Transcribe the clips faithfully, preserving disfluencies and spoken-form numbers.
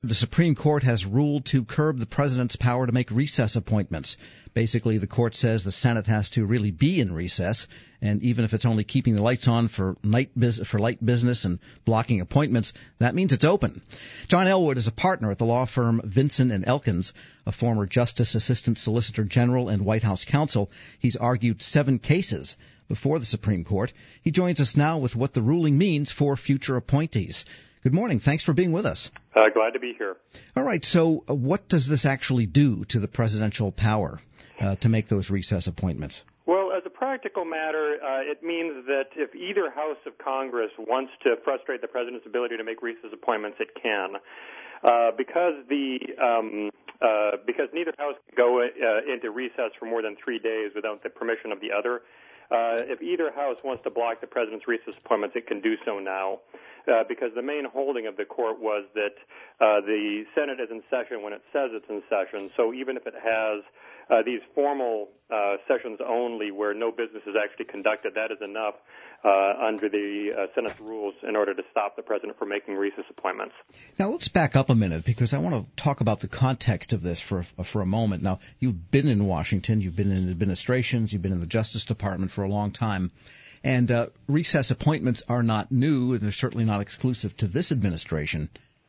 the Supreme Court has ruled to curb the president's power to make recess appointments. Basically, the court says the Senate has to really be in recess, and even if it's only keeping the lights on for night bus- for light business and blocking appointments, that means it's open. John Elwood is a partner at the law firm Vinson and Elkins, a former Justice Assistant Solicitor General and White House counsel. He's argued seven cases before the Supreme Court. He joins us now with what the ruling means for future appointees. Good morning. Thanks for being with us. Uh, glad to be here. All right. So uh, what does this actually do to the presidential power uh, to make those recess appointments? Well, as a practical matter, uh, it means that if either House of Congress wants to frustrate the president's ability to make recess appointments, it can. Uh, because the um, uh, because neither house can go uh, into recess for more than three days without the permission of the other. Uh, if either house wants to block the president's recess appointments, it can do so now. Uh, because the main holding of the court was that uh, the Senate is in session when it says it's in session. So even if it has uh, these formal uh, sessions only where no business is actually conducted, that is enough uh, under the uh, Senate's rules in order to stop the president from making recess appointments. Now let's back up a minute because I want to talk about the context of this for for a moment. Now you've been in Washington, you've been in administrations, you've been in the Justice Department for a long time. And uh, recess appointments are not new, and they're certainly not exclusive to this administration.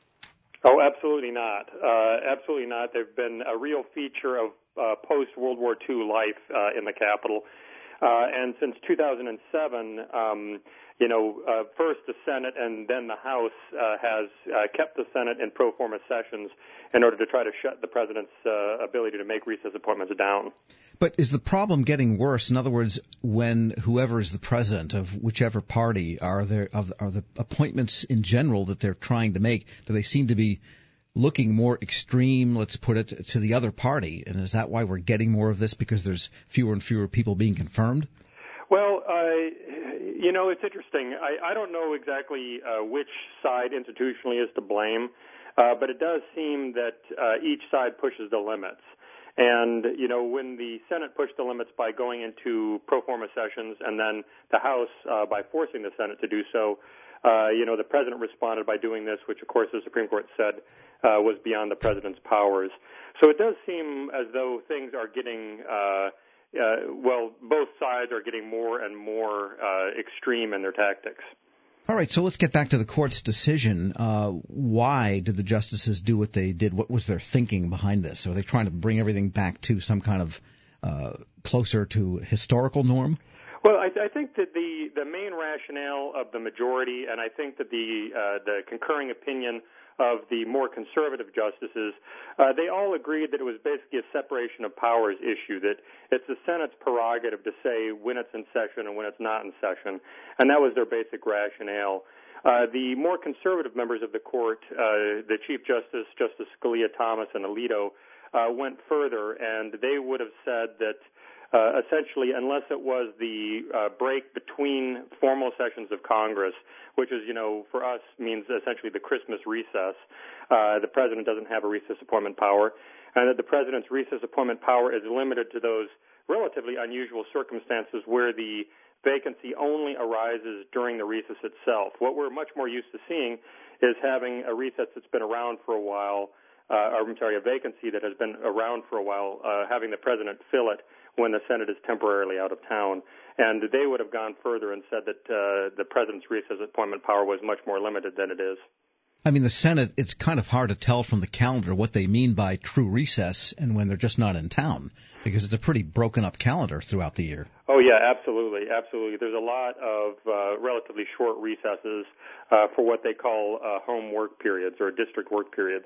Oh, absolutely not. Uh, absolutely not. They've been a real feature of uh, post-World War Two life uh, in the Capitol. Uh, and since two thousand seven, um, you know, uh, first the Senate and then the House uh, has uh, kept the Senate in pro forma sessions in order to try to shut the president's uh, ability to make recess appointments down. But is the problem getting worse? In other words, when whoever is the president of whichever party, are there are the appointments in general that they're trying to make, do they seem to be looking more extreme, let's put it, to the other party? And is that why we're getting more of this, because there's fewer and fewer people being confirmed? Well, uh, you know, it's interesting. I, I don't know exactly uh, which side institutionally is to blame, uh, but it does seem that uh, each side pushes the limits. And, you know, when the Senate pushed the limits by going into pro forma sessions and then the House uh, by forcing the Senate to do so, uh, you know, the president responded by doing this, which, of course, the Supreme Court said uh, was beyond the president's powers. So it does seem as though things are getting, uh, uh, well, both sides are getting more and more uh, extreme in their tactics. All right, so let's get back to the court's decision. Uh, why did the justices do what they did? What was their thinking behind this? Are they trying to bring everything back to some kind of uh, closer to historical norm? Well, I, I think that the, the main rationale of the majority, and I think that the uh, the concurring opinion of the more conservative justices, uh, they all agreed that it was basically a separation of powers issue, that it's the Senate's prerogative to say when it's in session and when it's not in session, and that was their basic rationale. Uh, the more conservative members of the court, uh, the Chief Justice, Justice Scalia, Thomas, and Alito, uh, went further, and they would have said that Uh, essentially, unless it was the uh, break between formal sessions of Congress, which is, you know, for us means essentially the Christmas recess, uh, the president doesn't have a recess appointment power, and that the president's recess appointment power is limited to those relatively unusual circumstances where the vacancy only arises during the recess itself. What we're much more used to seeing is having a recess that's been around for a while, uh, or I'm sorry, a vacancy that has been around for a while, uh, having the president fill it when the Senate is temporarily out of town. And they would have gone further and said that uh, the president's recess appointment power was much more limited than it is. I mean, the Senate, it's kind of hard to tell from the calendar what they mean by true recess and when they're just not in town, because it's a pretty broken up calendar throughout the year. Oh, yeah, absolutely, absolutely. There's a lot of uh, relatively short recesses uh, for what they call uh, home work periods or district work periods.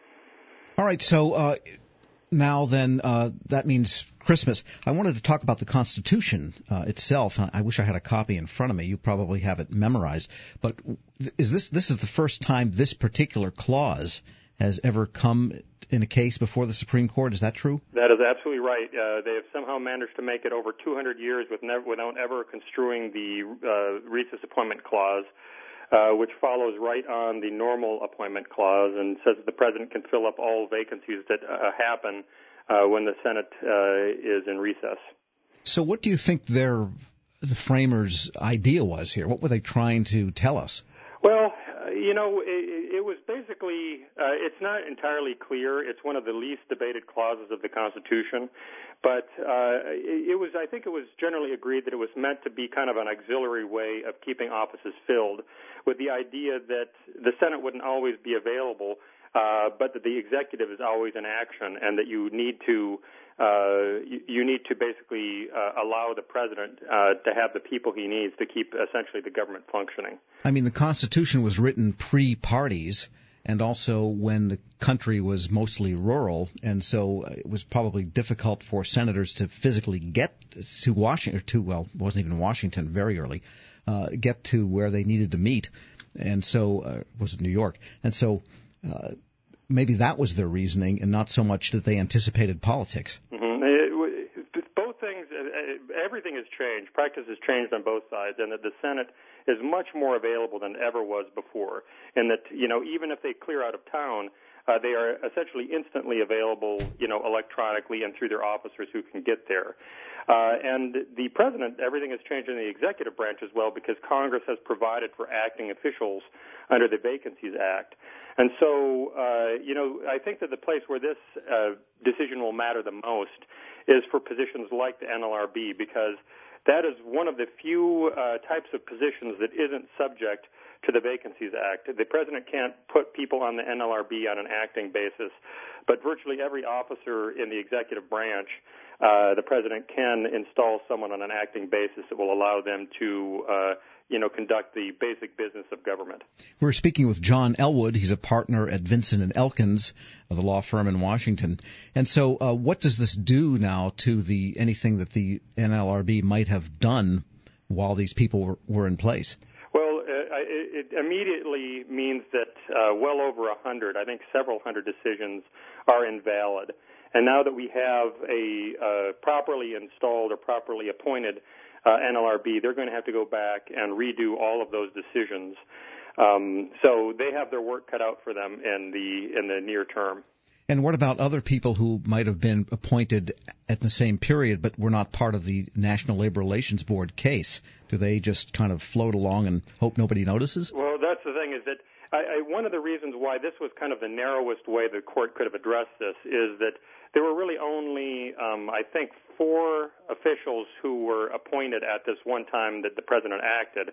All right, so uh, now then uh, that means Christmas. I wanted to talk about the Constitution uh, itself. I wish I had a copy in front of me. You probably have it memorized. But is this this is the first time this particular clause has ever come in a case before the Supreme Court? Is that true? That is absolutely right. Uh, they have somehow managed to make it over two hundred years with never, without ever construing the uh, recess appointment clause, uh, which follows right on the normal appointment clause and says that the president can fill up all vacancies that uh, happen Uh, when the Senate uh, is in recess. So what do you think their the framers' idea was here? What were they trying to tell us? Well, uh, You know, it, it was basically, uh, it's not entirely clear. It's one of the least debated clauses of the Constitution. But uh, it, it was, I think it was generally agreed that it was meant to be kind of an auxiliary way of keeping offices filled, with the idea that the Senate wouldn't always be available, uh, but that the executive is always in action, and that you need to Uh, you, you need to basically uh, allow the president uh, to have the people he needs to keep essentially the government functioning. I mean, the Constitution was written pre-parties and also when the country was mostly rural, and so it was probably difficult for senators to physically get to Washington, or to, well, it wasn't even Washington very early, uh, get to where they needed to meet, and so, uh, was it New York? And so, uh, maybe that was their reasoning, and not so much that they anticipated politics. Mm-hmm. It, both things, everything has changed. Practice has changed on both sides, and that the Senate is much more available than ever was before. And that, you know, even if they clear out of town, uh, they are essentially instantly available, you know, electronically and through their officers who can get there. Uh, and the president, everything has changed in the executive branch as well, because Congress has provided for acting officials under the Vacancies Act. And so, uh, you know, I think that the place where this uh, decision will matter the most is for positions like the N L R B, because that is one of the few uh, types of positions that isn't subject to the Vacancies Act. The president can't put people on the N L R B on an acting basis, but virtually every officer in the executive branch, uh, the president can install someone on an acting basis that will allow them to uh, you know, conduct the basic business of government. We're speaking with John Elwood. He's a partner at Vinson and Elkins, the law firm in Washington. And so uh, what does this do now to the anything that the N L R B might have done while these people were, were in place? Well, uh, it, it immediately means that uh, well over a hundred, I think several hundred decisions are invalid. And now that we have a uh, properly installed or properly appointed Uh, N L R B, they're going to have to go back and redo all of those decisions. Um, so they have their work cut out for them in the in the near term. And what about other people who might have been appointed at the same period but were not part of the National Labor Relations Board case? Do they just kind of float along and hope nobody notices? Well, that's the thing, is that I, I, one of the reasons why this was kind of the narrowest way the court could have addressed this is that there were really only, um, I think, four officials who were appointed at this one time that the president acted.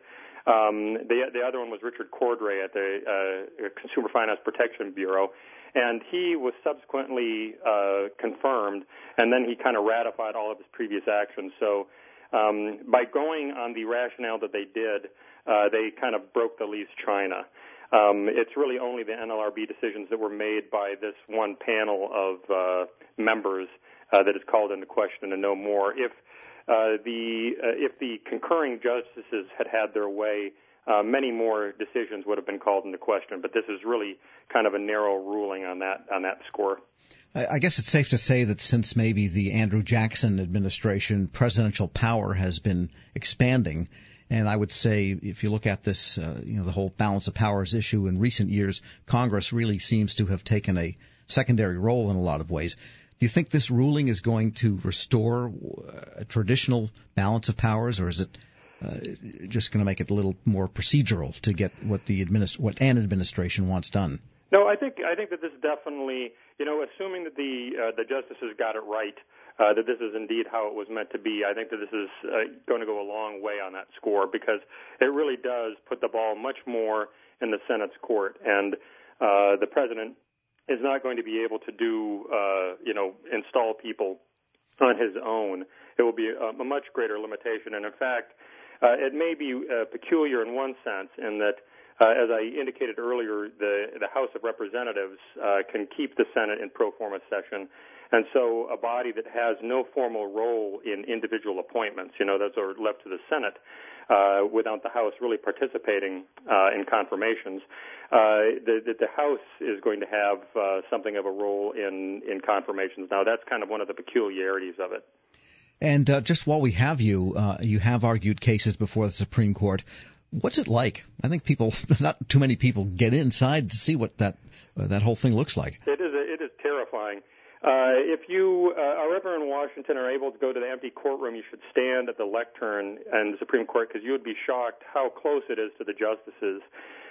Um, the, the other one was Richard Cordray at the uh, Consumer Finance Protection Bureau, and he was subsequently uh, confirmed, and then he kind of ratified all of his previous actions. So um, by going on the rationale that they did, uh, they kind of broke the least China. Um, it's really only the N L R B decisions that were made by this one panel of uh, members uh, that is called into question, and no more. If uh, the uh, if the concurring justices had had their way, uh, many more decisions would have been called into question. But this is really kind of a narrow ruling on that on that score. I guess it's safe to say that since maybe the Andrew Jackson administration, presidential power has been expanding. And I would say, if you look at this, uh, you know, the whole balance of powers issue in recent years, Congress really seems to have taken a secondary role in a lot of ways. Do you think this ruling is going to restore a traditional balance of powers, or is it uh, just going to make it a little more procedural to get what the administ- what an administration wants done? No, I think I think that this definitely, you know, assuming that the uh, the justices got it right, uh, that this is indeed how it was meant to be, I think that this is uh, going to go a long way on that score, because it really does put the ball much more in the Senate's court, and uh, the president is not going to be able to do, uh, you know, install people on his own. It will be a, a much greater limitation, and in fact, uh, it may be uh, peculiar in one sense in that, Uh, as I indicated earlier, the, the House of Representatives uh, can keep the Senate in pro forma session. And so a body that has no formal role in individual appointments, you know, those are left to the Senate uh, without the House really participating uh, in confirmations, uh, the, the, the House is going to have uh, something of a role in, in confirmations. Now, that's kind of one of the peculiarities of it. And uh, just while we have you, uh, you have argued cases before the Supreme Court. What's it like? I think people, not too many people, get inside to see what that uh, that whole thing looks like. It is. A, it is terrifying. Uh, if you uh, are ever in Washington or able to go to the empty courtroom, you should stand at the lectern in the Supreme Court, because you would be shocked how close it is to the justices.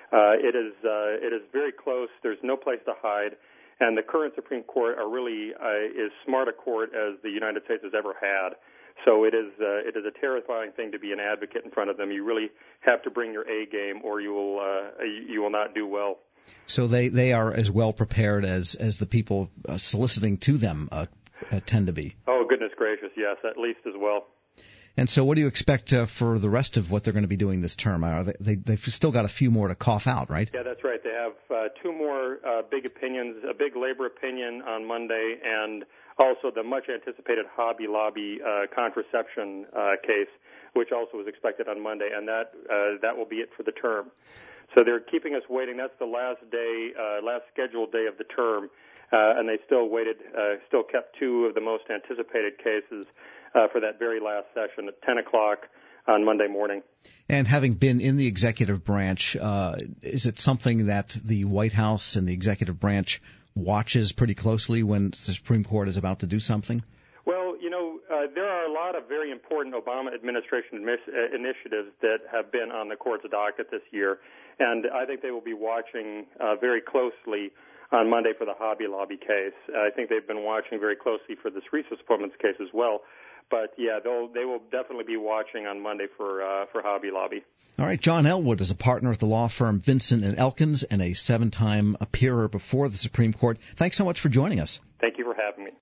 Uh, it is uh, it is very close. There's no place to hide, and the current Supreme Court are really uh, as smart a court as the United States has ever had. So it is uh, it is a terrifying thing to be an advocate in front of them. You really have to bring your A game, or you will uh, you will not do well. So they, they are as well prepared as as the people uh, soliciting to them uh, uh, tend to be. Oh, goodness gracious, yes, at least as well. And so what do you expect uh, for the rest of what they're going to be doing this term? Are they, they, they've still got a few more to cough out, right? Yeah, that's right. They have uh, two more uh, big opinions, a big labor opinion on Monday, and also the much-anticipated Hobby Lobby uh, contraception uh, case, which also was expected on Monday, and that uh, that will be it for the term. So they're keeping us waiting. That's the last day, uh, last scheduled day of the term, uh, and they still waited, uh, still kept two of the most anticipated cases uh, for that very last session at ten o'clock on Monday morning. And having been in the executive branch, uh, is it something that the White House and the executive branch watches pretty closely when the Supreme Court is about to do something? Well, you know, uh, there are a lot of very important Obama administration uh, initiatives that have been on the court's docket this year, and I think they will be watching uh, very closely on Monday for the Hobby Lobby case. I think they've been watching very closely for this recess appointments case as well. But, yeah, they'll, they will definitely be watching on Monday for uh, for Hobby Lobby. All right. John Elwood is a partner at the law firm Vinson and Elkins and a seven-time appearer before the Supreme Court. Thanks so much for joining us. Thank you for having me.